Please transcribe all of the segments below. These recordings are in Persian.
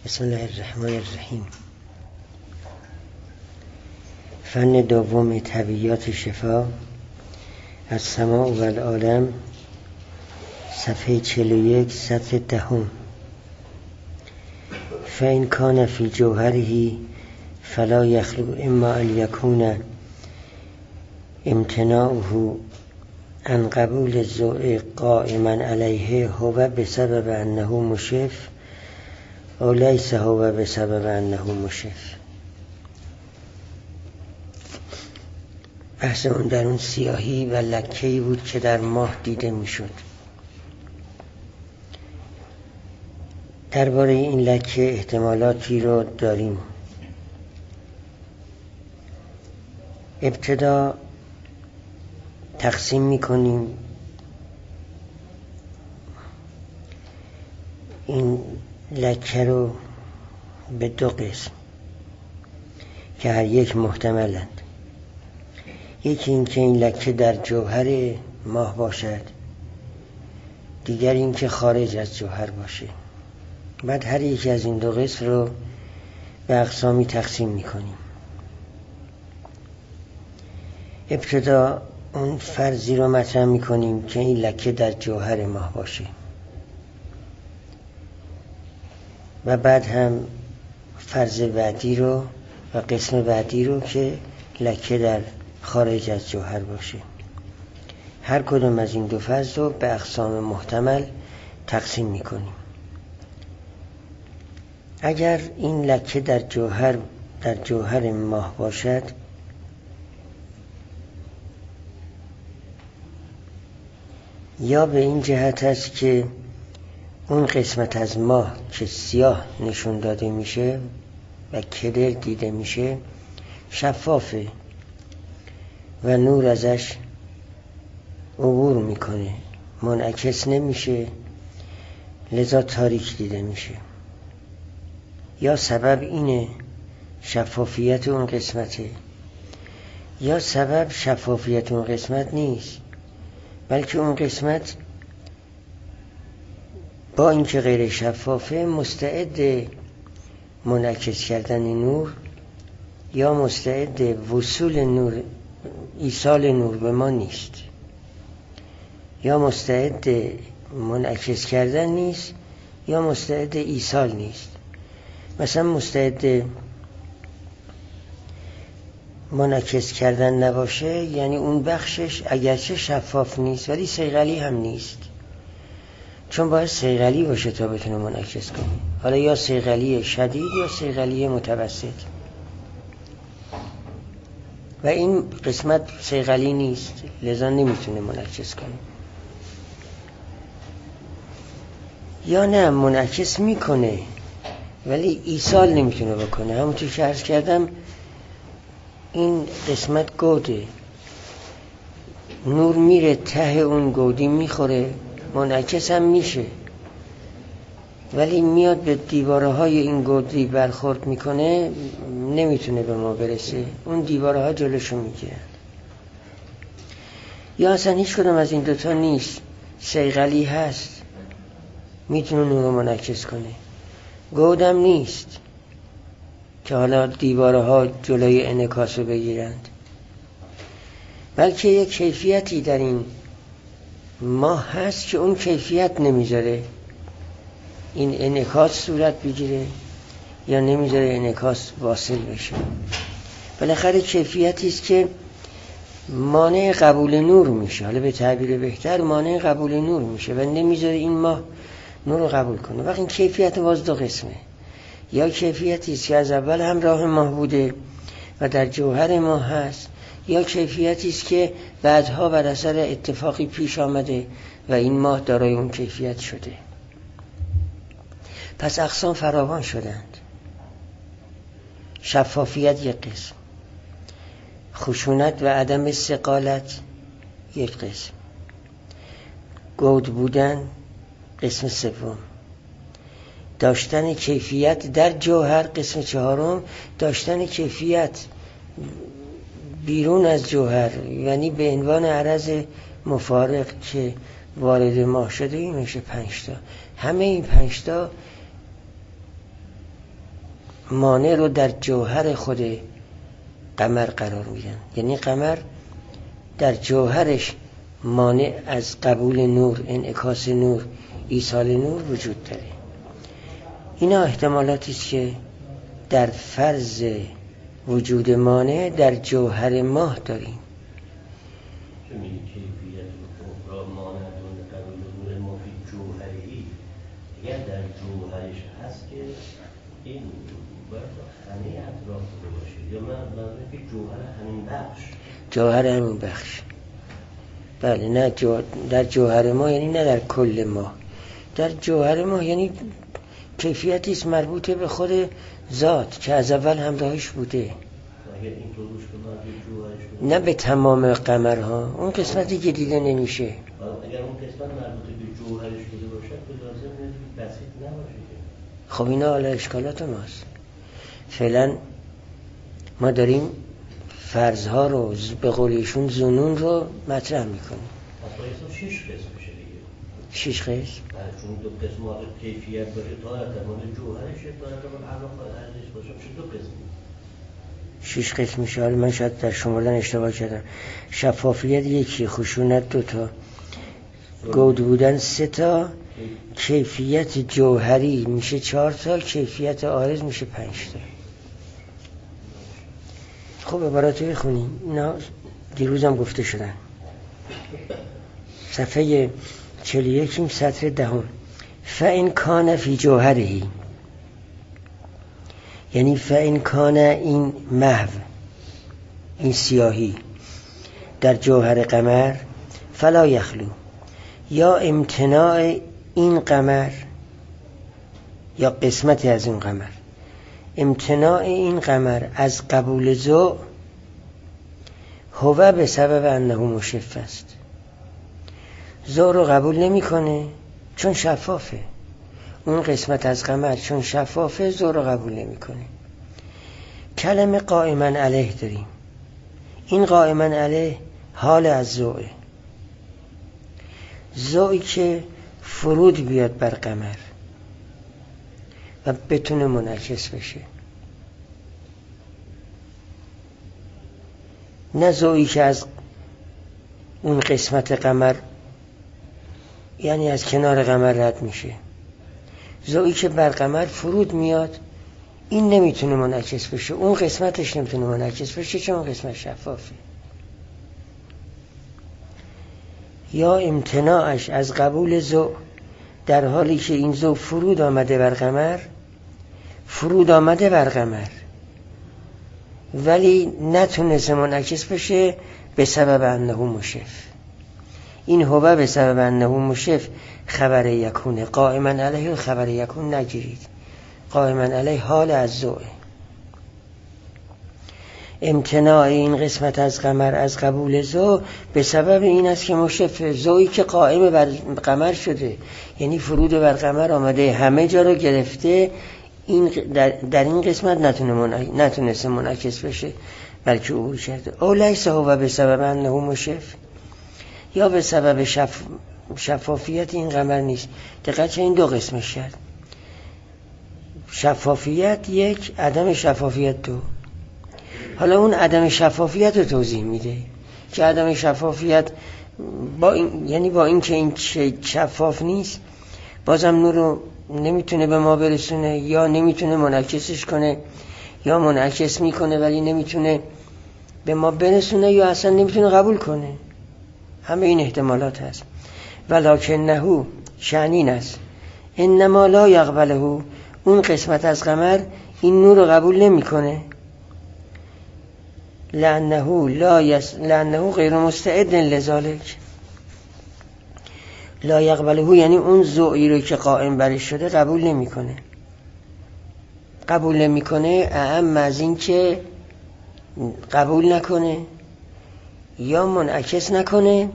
بسم الله الرحمن الرحیم. فن دوم طبیعیات شفا از سماع و العالم، صفحه 41 سطر 10. فإن كان في جوهره فلا يخلو اما ان يكون امتناعه عن قبول الذوق قائما عليه هو بسبب انه مشف او لیس هو بسبب انه مشف. بحث اون در اون سیاهی و لکه‌ای بود که در ماه دیده میشد. درباره این لکه احتمالاتی رو داریم. ابتدا تقسیم میکنیم این لکه رو به دو قسم که هر یک محتملند. یکی این که این لکه در جوهر ماه باشد، دیگر این که خارج از جوهر باشه. بعد هر یکی از این دو قسم رو به اقسامی تقسیم میکنیم. ابتدا اون فرضی رو مطرح میکنیم که این لکه در جوهر ماه باشه و بعد هم فرض بعدی رو و قسم بعدی رو که لکه در خارج از جوهر باشه. هر کدوم از این دو فرض رو به اقسام محتمل تقسیم میکنیم. اگر این لکه در جوهر ماه باشد، یا به این جهت است که اون قسمت از ماه که سیاه نشون داده میشه و کدر دیده میشه شفافه و نور ازش عبور میکنه، منعکس نمیشه، لذا تاریک دیده میشه. یا سبب اینه شفافیت اون قسمته، یا سبب شفافیت اون قسمت نیست، بلکه اون قسمت با اینکه غیر شفافه مستعد منعکس کردن نور یا مستعد وصول نور، ایصال نور به ما نیست، یا مستعد منعکس کردن نیست یا مستعد ایصال نیست. مثلا مستعد منعکس کردن نباشه یعنی اون بخشش اگرچه شفاف نیست ولی صیقلی هم نیست، چون باید صیقلی باشه تا بتونه منعکس کنه. حالا یا صیقلی شدید یا صیقلی متوسط، و این قسمت صیقلی نیست لذا نمیتونه منعکس کنه. یا نه منعکس میکنه ولی ایصال نمیتونه بکنه. همونطور که عرض کردم این قسمت گوده، نور میره ته اون گودی میخوره، منعکس هم میشه، ولی میاد به دیواره های این گودی برخورد میکنه، نمیتونه به ما برسه، اون دیواره ها جلوشو میگیرن. یا اصلا هیچ کدوم از این دوتا نیست، صیقلی هست میتونه نور رو منعکس کنه، گودم نیست که حالا دیواره ها جلوی انعکاس رو بگیرند، بلکه یک کیفیتی در این ماه هست که اون کیفیت نمیذاره این انعکاس صورت بگیره یا نمیذاره انعکاس واصل بشه. بالاخره کیفیتی است که مانع قبول نور میشه، حالا به تعبیر بهتر مانع قبول نور میشه و نمیذاره این ماه نور رو قبول کنه. وقتی این کیفیت باز دو قسمه، یا کیفیتی است که از اول همراه ماه بوده و در جوهر ماه هست، یا کیفیتی است که بعدها بر اثر اتفاقی پیش آمده و این ماه دارای اون کیفیت شده. پس اقسام فراوان شدند. شفافیت یک قسم، خشونت و عدم استقالت یک قسم، گود بودن قسم سوم، داشتن کیفیت در جوهر قسم چهارم، داشتن کیفیت بیرون از جوهر یعنی به عنوان عرض مفارق که وارد ماه شده این میشه 5 تا. همه این 5 تا مانع رو در جوهر خود قمر قرار میدن. یعنی قمر در جوهرش مانع از قبول نور، انعکاس نور، ایصال نور وجود داره. اینا احتمالاتی است که در فرض وجود مانع در جوهر ماه داریم. چه میگه کیفیت اخرى مانعتون قبول نور مفید جوهری، اگر در جوهرش هست که این باید همه اطراف رو باشه، یا من که جوهر همین بخش، جوهر همین بخش. بله، نه در جوهر ما یعنی نه در کل ما. در جوهر ما یعنی کیفیتی است مربوط به خود ذات که از اول همراهش بوده. اگر این طور روش که نه به تمام قمرها، اون قسمتی که دیده نمیشه. اگر اون قسمت مربوط به جوهرش بوده باشد به لازم نیست بسیط نباشه. خب اینا حالا اشکالات ماست. فعلا ما داریم فرضها رو به قول ایشون ظنون رو مطرح میکنیم. اصلا 6 قسم میشه دیگه. 6 قسم؟ چون دو قسم کیفیت باشه تا احتمال جوهرشه تا احتمال علاقه ارزش باشه میشه 2 قسم. 6 قسم میشه. حالا من شاید در شمردن اشتباه کردم. شفافیت 1، خشونت 2، گود بودن 3، کیفیت جوهری میشه 4، کیفیت عارض میشه 5. خب عبارات رو بخونیم. اینا دیروز هم گفته شدن. صفحه 41 سطر 10. فإن کان فی جوهره، یعنی فإن کان این محو، این سیاهی در جوهر قمر، فلا یخلو، یا امتناع این قمر یا قسمتی از این قمر، امتناع این قمر از قبول ضوء هو به سبب انه مشف است. ضوء رو قبول نمیکنه چون شفافه. اون قسمت از قمر چون شفافه ضوء رو قبول نمیکنه. کلمه قائما علیه داریم. این قائما علیه حال از ضوء، ضوئی که فرود بیاد بر قمر و بتونه منعکس بشه، نه ضوئی که از اون قسمت قمر یعنی از کنار قمر رد میشه. ضوئی که بر قمر فرود میاد این نمیتونه منعکس بشه، اون قسمتش نمیتونه منعکس بشه چون قسمت شفافه. یا امتناعش از قبول ضوء در حالی که این ضوء فرود آمده بر قمر ولی نتونسته منعکس بشه به سبب انه مشف. این هو به سبب انه مشف خبر یکونه. قائما علیه خبر یکون نگیرید. قائما علیه حال از ضوء. امتناع این قسمت از قمر از قبول ضوء به سبب این است که مشف، ضوئی که قائم بر قمر شده یعنی فرود بر قمر آمده همه جا رو گرفته، این در این قسمت نتونسته منعکس بشه بلکه عبور کرده. او لیس هو به سبب انه مشف، یا به سبب شفافیت این قمر نیست. دقیقا این 2 قسمش کرد. شفافیت 1، عدم شفافیت 2. حالا اون عدم شفافیت رو توضیح میده که عدم شفافیت یعنی با این که این شفاف نیست بازم نور رو نمیتونه به ما برسونه، یا نمیتونه منعکسش کنه، یا منعکس میکنه ولی نمیتونه به ما برسونه، یا اصلا نمیتونه قبول کنه. همه این احتمالات هست. ولکنه شأنین است انما لا یقبله، اون قسمت از قمر این نور رو قبول نمیکنه. لأنه غیر مستعد لذالک. لا یقبله یعنی اون ضوئی رو که قائم برش شده قبول نمیکنه. اعم از این که قبول نکنه یا منعکس نکنه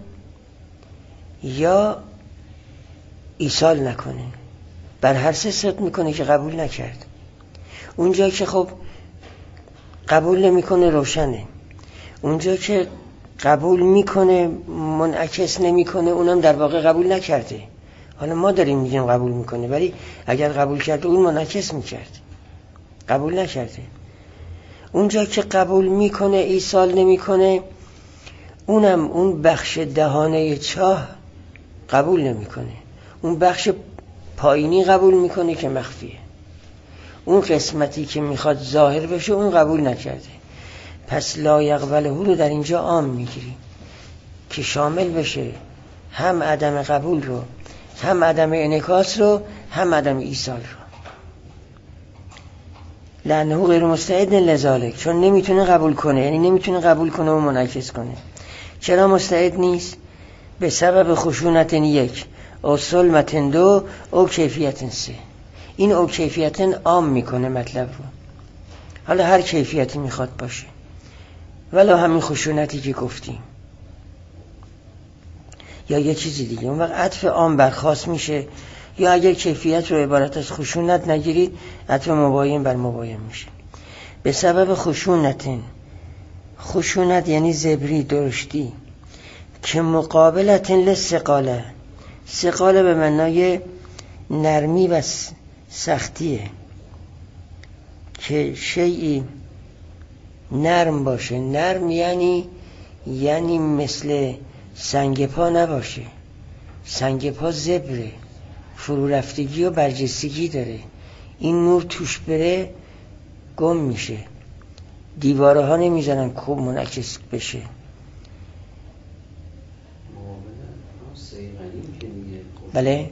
یا ایصال نکنه. بر هر 3 صدق میکنه که قبول نکرد. اونجا که خب قبول نمیکنه روشنه، اونجا که قبول میکنه منعکس نمیکنه اونم در واقع قبول نکرده. حالا ما داریم میگیم قبول میکنه ولی اگر قبول کرد اون منعکس میکرد. قبول نکرده. اونجا که قبول میکنه ایصال نمیکنه، اونم اون بخش دهانه چاه قبول نمیکنه، اون بخش پایینی قبول میکنه که مخفیه. اون قسمتی که میخواد ظاهر بشه اون قبول نکرده. پس لا یقبله رو در اینجا عام میگیریم که شامل بشه هم عدم قبول رو، هم عدم انعکاس رو، هم عدم ایصال رو. لانه غیر مستعد لذالک، چون نمیتونه قبول کنه، یعنی نمیتونه قبول کنه و منعکس کنه. چرا مستعد نیست؟ به سبب خشونت یک، او سلمت دو، او کیفیت سه. این او کیفیت عام میکنه مطلب رو، حالا هر کیفیتی میخواد باشه، ولی همین خشونتی که گفتیم یا یه چیزی دیگه، اون وقت عطف عام برخاست میشه. یا اگر کیفیت رو عبارت از خشونت نگیرید، عطف مباین بر مباین میشه. به سبب خشونت یعنی زبری، درشتی، که مقابلت لثقاله، ثقاله به معنای نرمی و سختیه، که شیئی نرم باشه. نرم یعنی مثل سنگ پا نباشه. سنگ پا زبره، فرو رفتگی و برجستگی داره، این نور توش بره گم میشه، دیواره ها نمیزنن خوب منعکس بشه. بله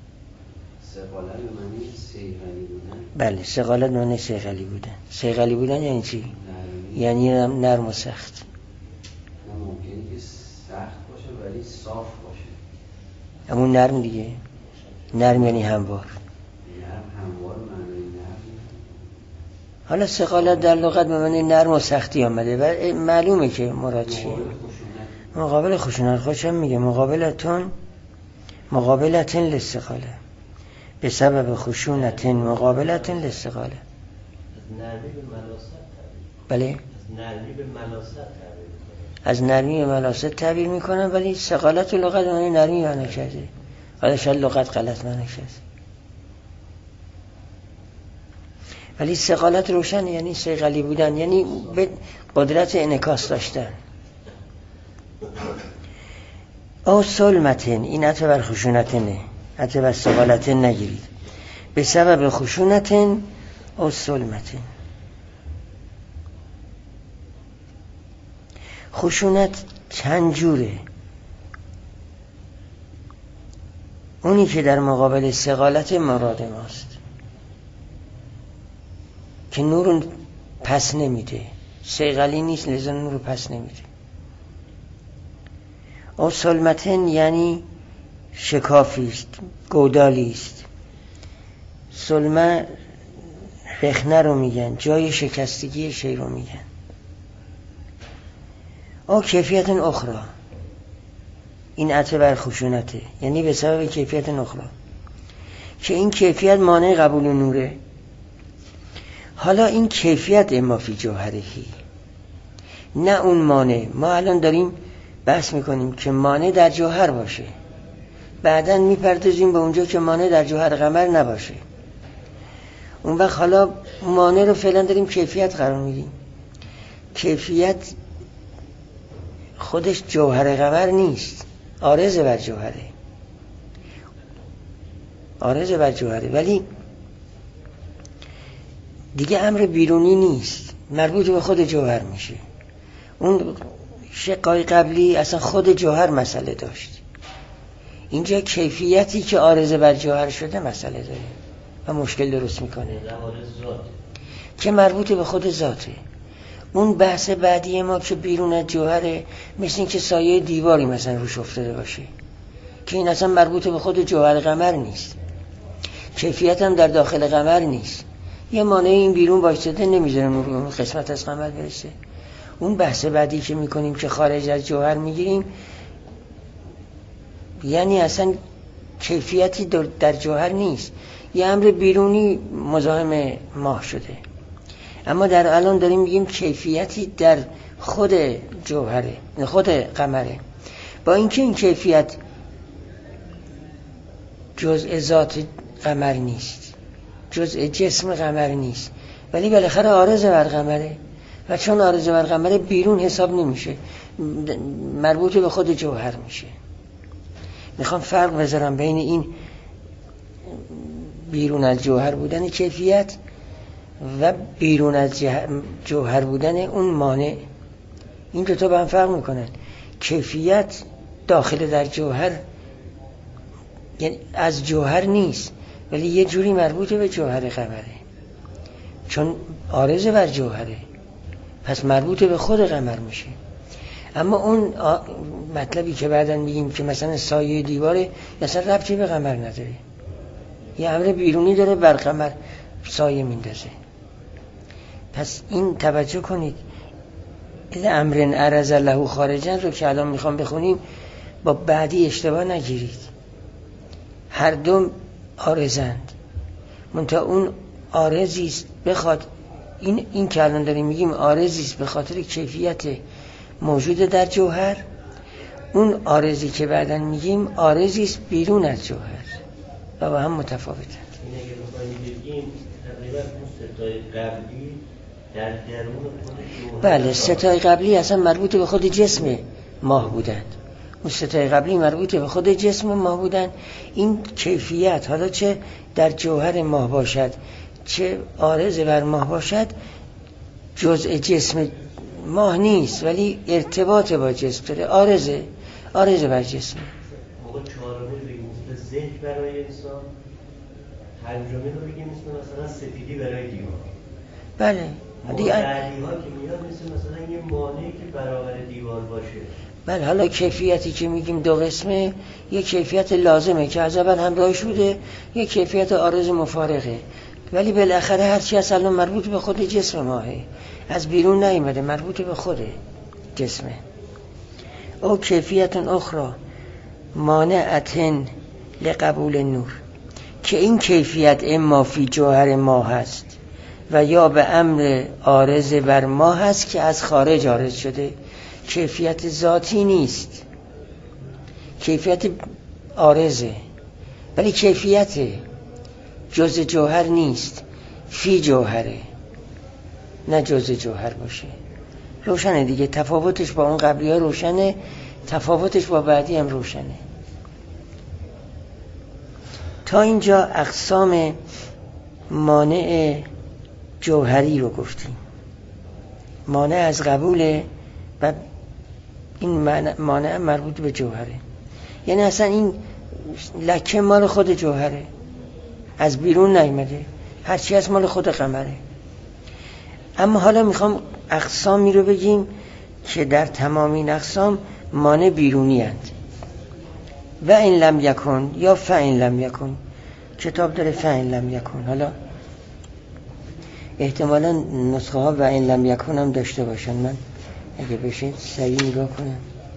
بله، سقالت معنی سیغلی بودن. سیغلی بودن یعنی چی؟ یعنی نرم و سخت. ممکنه که سخت باشه ولی صاف باشه. همون نرم دیگه. نرم یعنی هموار. هموار معنی نرم. حالا سقالت در لغت به معنی نرم و سختی آمده و معلومه که مراد چیه. مقابل خشونت. خوشم میگه مقابلتن لسقاله، به سبب خشونتن مقابلتن لسقاله. بله، از نرمی به ملاست تعبیر میکنن، ولی سقالت و لغت معنی نرمی معنی کرده. حالا شاید لغت غلط معنی کرده، ولی سقالت روشن یعنی سیغلی بودن، یعنی به قدرت انعکاس داشتن. او سلمتن، این عطف بر خشونتنه، عطف بر سقالتن نگیرید. به سبب خشونتن او سلمتن. خشونت چند جوره. اونی که در مقابل سقالت مراد ماست که نور پس نمیده، سیغلی نیست لذا نور پس نمیده. او سلمتن یعنی شکافیست، گودالیست. سلمه رخنه رو میگن، جای شکستگی شی رو میگن. او کیفیت اخرى، این عطف بر خشونته، یعنی به سبب کیفیت اخرى که این کیفیت مانع قبول نوره. حالا این کیفیت اما فی جوهرهی، نه اون مانع. ما الان داریم بحث میکنیم که مانع در جوهر باشه، بعداً میپردازیم به اونجا که مانع در جوهر قمر نباشه. اون وقت حالا مانع رو فعلا داریم کیفیت قرار میدیم. کیفیت خودش جوهر قمر نیست، عارض بر جوهره، عارض بر جوهره، ولی دیگه امر بیرونی نیست، مربوط به خود جوهر میشه. اون شقای قبلی اصلا خود جوهر مسئله داشت، اینجا کیفیتی که عارض بر جوهر شده مسئله داره و مشکل درست میکنه که مربوط به خود ذاته. اون بحث بعدی ما که بیرون از جوهره، مثل این که سایه دیواری مثلا روش افتاده باشه، که این اصلا مربوط به خود جوهر قمر نیست، کیفیت هم در داخل قمر نیست. یه مانع این بیرون بایستده نمیذاره نور به اون قسمت از قمر برسه. اون بحث بعدی که میکنیم که خارج از جوهر میگیریم، یعنی اصلا کیفیتی در جوهر نیست، یه امر بیرونی مزاحم ماه شده. اما در الان داریم میگیم کیفیتی در خود جوهره، خود قمره، با اینکه این کیفیت جزء ذات قمر نیست، جزء جسم قمر نیست، ولی بالاخره عارض بر قمره و چون عارض بر قمره بیرون حساب نمیشه، مربوط به خود جوهر میشه. میخوام فرق بذارم بین این بیرون از جوهر بودن کیفیت و بیرون از جوهر بودن اون مانع. این دو تا با هم فرق میکنن. کیفیت داخل در جوهر، یعنی از جوهر نیست ولی یه جوری مربوط به جوهر قمره، چون عارض بر جوهره پس مربوط به خود قمر میشه. اما اون مطلبی که بعداً میگیم که مثلا سایه دیواره مثلا ربطی به قمر نداره، یه امر بیرونی داره بر قمر سایه میندازه. پس این توجه کنید، امر عرض له خارجا رو که الان میخوام بخونیم با بعدی اشتباه نگیرید، هر دو عارضند، منتها اون عارضی است بخواد این که الان داریم میگیم عارضی است به خاطر کیفیت موجود در جوهر، اون عارضی که بعداً میگیم عارضی است بیرون از جوهر و با هم متفاوتند. این اگه بخوایم بگیم تقریبا اون ستای قبلی در درون خود جوهر، بله ستای قبلی اصلا مربوط به خود جسم ماه بودند، اون ستای قبلی مربوط به خود جسم ماه بودند. این کیفیت حالا چه در جوهر ماه باشد چه عارض بر ماه باشد جزء جسم ماه نیست ولی ارتباط با جسم داره، عارض بر جسم. موقع چهارمی رو بگیم مثل ذهن برای انسان، پنجمی رو بگیم مثلا سفیدی برای دیوار. بله دیگه بعدی ها که میاد مثلا یه مانعی که برابر دیوار باشه. بله حالا کیفیتی که میگیم دو قسمه، یک کیفیت لازمه که از اول همراهش بوده، یک کیفیت عارض مفارقه، ولی بالاخره هرچی از الان مربوط به خود جسم ماهه، از بیرون نیامده، مربوط به خود جسمه. او کیفیت اخرى مانعتن لقبول نور، که این کیفیت اما فی جوهر ماه هست و یا به امر عارض بر ماه هست که از خارج عارض شده، کیفیت ذاتی نیست، کیفیت عارضه ولی کیفیت جزء جوهر نیست، فی جوهره، نه جزء جوهر باشه. روشنه دیگه، تفاوتش با اون قبلی ها روشنه، تفاوتش با بعدی هم روشنه. تا اینجا اقسام مانع جوهری رو گفتیم، مانع از قبوله و این مانع مربوط به جوهره، یعنی اصلا این لکه مال خود جوهره، از بیرون نیامده، هرچی از مال خود قمره. اما حالا میخوام اقسامی رو بگیم که در تمام این اقسام مانع بیرونی هست. و این لم یکن یا فاین لم یکن، کتاب داره فاین لم یکن، حالا احتمالا نسخه ها و این لم یکن هم داشته باشن، من اگه بشه سریع نگاه کنم.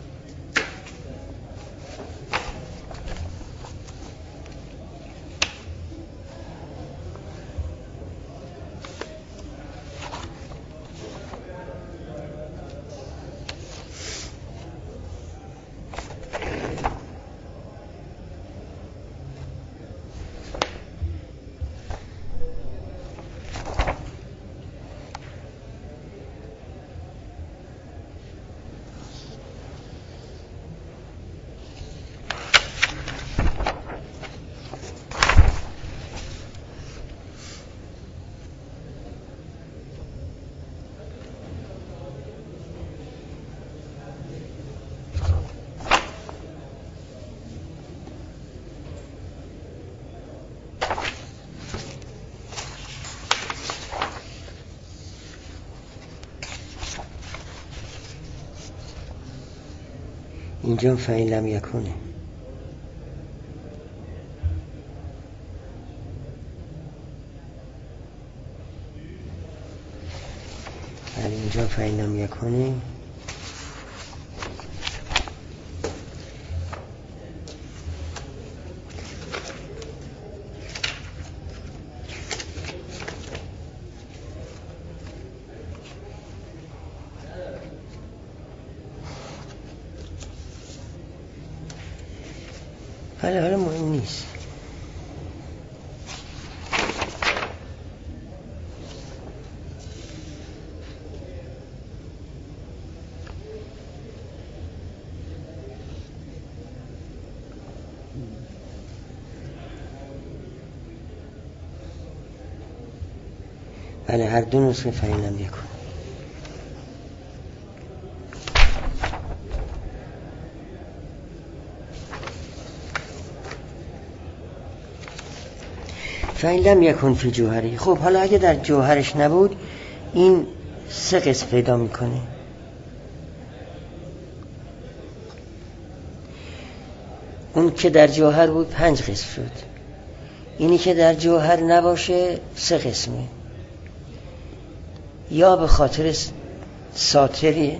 اینجا فاین لم یکونه، ولی اینجا فاین لم یکونه. حالا مهم نیست. بله هر دو نسخه فإن لم یکن. فإن لم یکن فی جوهری. خب حالا اگه در جوهرش نبود این 3 قسم پیدا میکنه. اون که در جوهر بود 5 قسم شد. اینی که در جوهر نباشه 3 قسمه. یا به خاطر ساتری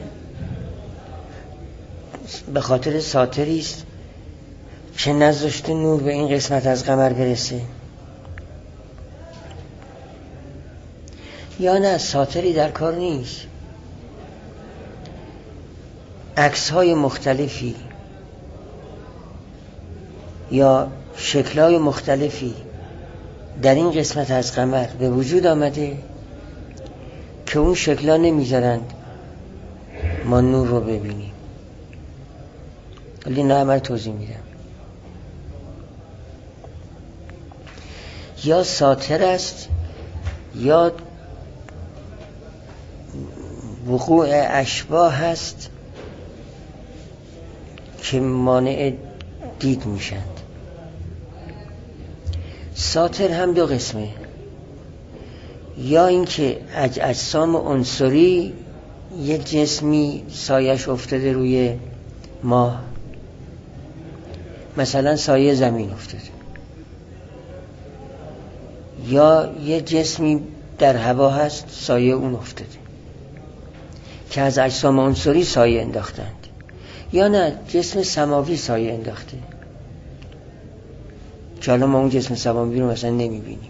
است که نذاشته نور به این قسمت از قمر برسه، یا نه ساتری در کار نیست، عکس‌های مختلفی یا شکل‌های مختلفی در این قسمت از قمر به وجود آمده که اون شکل‌ها نمیذارند ما نور رو ببینیم. ولی نه من توضیح میدم. یا ساتر است یا وقوع اشباح هست که مانع دید میشند. ساتر هم 2 قسمه. یا اینکه اجسام عنصری یه جسمی سایش افتاده روی ماه، مثلا سایه زمین افتاده، یا یه جسمی در هوا هست سایه اون افتاده که از اجسام عنصری سایه انداختند، یا نه جسم سماوی سایه انداخته که حالا ما اون جسم سماوی رو مثلا نمیبینیم.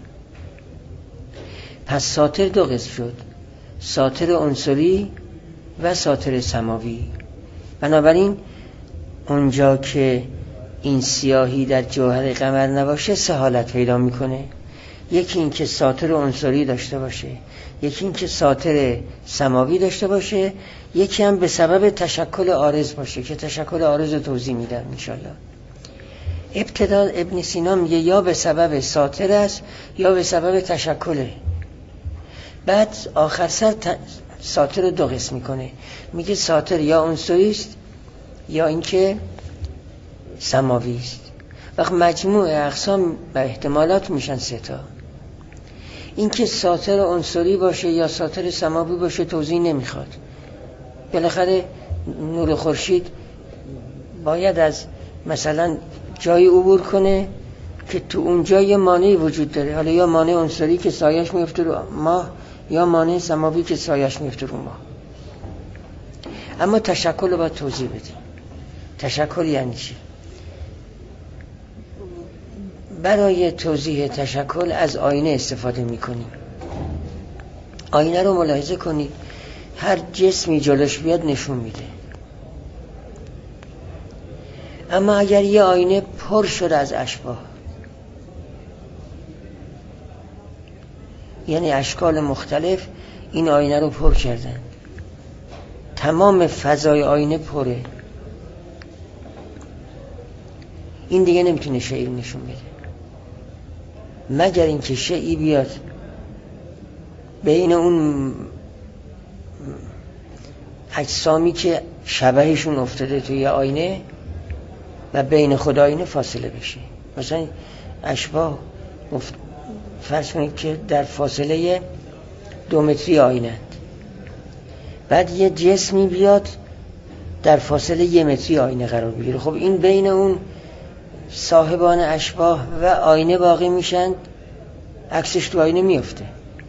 پس ساتر 2 قسم شد، ساتر عنصری و ساتر سماوی. بنابراین اونجا که این سیاهی در جوهر قمر نباشه 3 حالت پیدا میکنه. یکی این که ساتر عنصری داشته باشه، یکی این که ساتر سماوی داشته باشه، یکی هم به سبب تشکل عارض باشه که تشکل عارض رو توضیح میدم انشالله. ابتدا ابن سینا میگه یا به سبب ساتر است یا به سبب تشکله. بعد آخر سر ساتر رو 2 قسم میکنه، میگه ساتر یا عنصری است یا اینکه سماوی است. وقت مجموع اقسام و احتمالات میشن 3 تا. اینکه ساتر عنصری باشه یا ساتر سماوی باشه توضیح نمیخواد. بالاخره نور خورشید باید از مثلا جایی عبور کنه که تو اونجا یه مانعی وجود داره، حالا یا مانع عنصری که سایش میفته رو ماه یا مانع سماوی که سایش میفته رو ماه. اما تشکل رو باید توضیح بدیم. تشکل یعنی چی؟ برای توضیح تشکل از آینه استفاده میکنیم. آینه رو ملاحظه کنید، هر جسمی جلوش بیاد نشون میده. اما اگر یه آینه پر شده از اشباح، یعنی اشکال مختلف این آینه رو پر کردن، تمام فضای آینه پره، این دیگه نمیتونه شیئی نشون بده، مگر اینکه شیئی بیاد بین اون اجسامی که شبهشون افتاده توی آینه و بین خود آینه فاصله بشه. مثلا اشباح فرض کنید که در فاصله 2 متری آینه، بعد یه جسمی بیاد در فاصله 1 متری آینه قرار بگیره. خب این بین اون صاحبان اشباح و آینه باقی میشن، عکسش تو آینه میفته،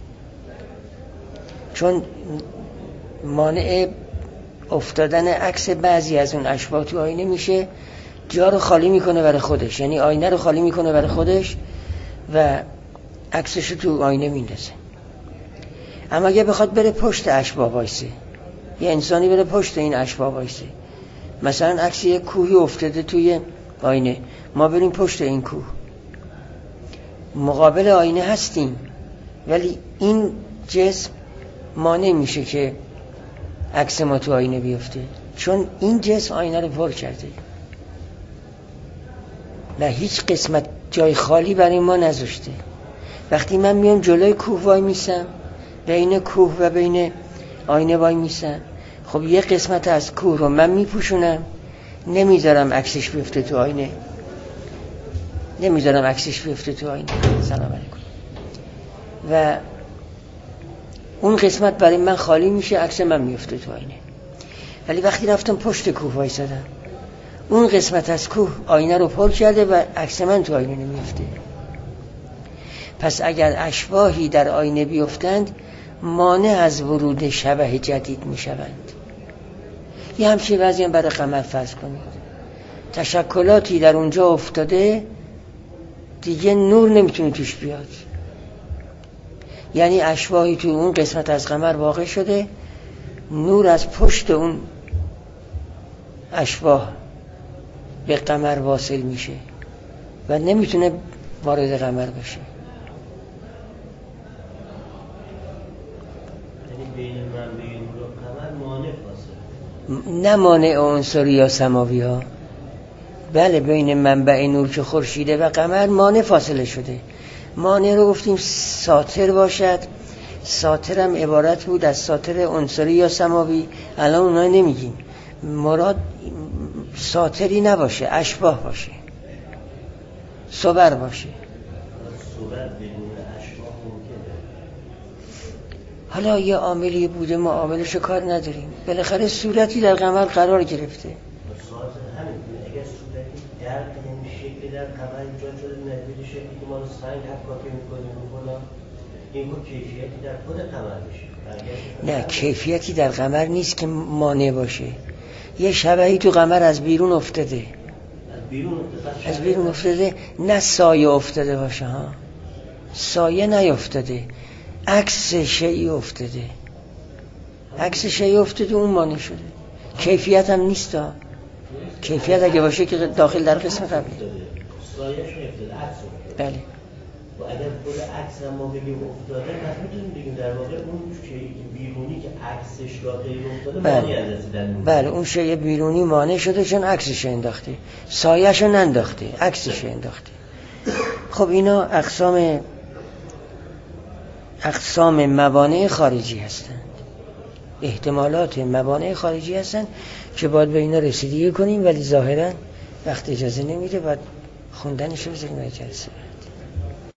چون مانع افتادن عکس بعضی از اون اشباح تو آینه میشه، جا رو خالی میکنه برای خودش، یعنی آینه رو خالی میکنه برای خودش و عکسش رو تو آینه میندازه. اما اگه بخواد بره پشت اشباح وایسه، یه انسانی بره پشت این اشباح وایسه، مثلا عکس یه کوهی افتاده توی آینه، ما بریم پشت این کوه، مقابل آینه هستیم ولی این جسم مانع میشه که عکس ما تو آینه بیفته، چون این جسم آینه رو پر کرده و هیچ قسمت جای خالی برای ما نذاشته. وقتی من میام جلوی کوه وای میسم بین کوه و بین آینه وای میسن. خب یه قسمت از کوه رو من میپوشونم، نمیذارم عکسش بیفته تو آینه، سلام علیکم، و اون قسمت برای من خالی میشه، عکس من میفته تو آینه. ولی وقتی رفتم پشت کوه وایسادم، اون قسمت از کوه آینه رو پر کرده و عکس من تو آینه نمیفته. پس اگر اشباحی در آینه بیفتند مانع از ورود شبح جدید میشوند. یه همچین وضعی هم برای قمر فرض کنید، تشکلاتی در اونجا افتاده دیگه نور نمیتونه توش بیاد، یعنی اشباحی تو اون قسمت از قمر واقع شده، نور از پشت اون اشباح به قمر واصل میشه و نمیتونه وارد قمر بشه. بین منبع نور و قمر مانع فاصله، نه مانع عنصری یا سماوی ها، بله بین منبع نور که خورشیده و قمر مانع فاصله شده. مانع رو گفتیم ساتر باشد، ساتر هم عبارت بود از ساتر عنصری یا سماوی، الان اونها نمیگیم، مراد ساتری نباشه، اشباح باشه، صبر باشه. صبر بدون اشباح ممکنه. حالا یه عاملی بوده ما عاملشو کار نداریم، بالاخره صورتی در قمر قرار گرفته. اگر صورتی در این شکل در قمر ایجاد شده، نتیجه شکلی که ما رو سنگ حکاکی میکنیم و فلان، این که کیفیتی در خود قمر میشه. نه کیفیتی در قمر نیست که مانع باشه. یه شبحی تو قمر از بیرون افتاده، از بیرون افتاده، نه سایه افتاده باشه ها، سایه نیفتاده، عکس شیئی افتاده، عکس شیئی افتاده، اون مانع شده. کیفیت هم نیست ها، کیفیت اگه باشه که داخل در قسم قبلی سایه‌اش افتاده، عکس افتاده. بله. و اگر خود عکس هم ما بگیم افتاده، پس میتونیم بگیم در واقع اون شیئی بیرونی که عکسش داخلی افتاده مانع از رسیدن نور. بله اون شیء بیرونی مانع شده چون عکسش انداخته، سایه‌اش رو ننداخته، عکسش انداخته. خب اینا اقسام موانع خارجی هستند، احتمالات موانع خارجی هستند که باید به اینا رسیدگی کنیم، ولی ظاهرا وقت اجازه نمیده، باید خوندنش رو بذاریم جلسه.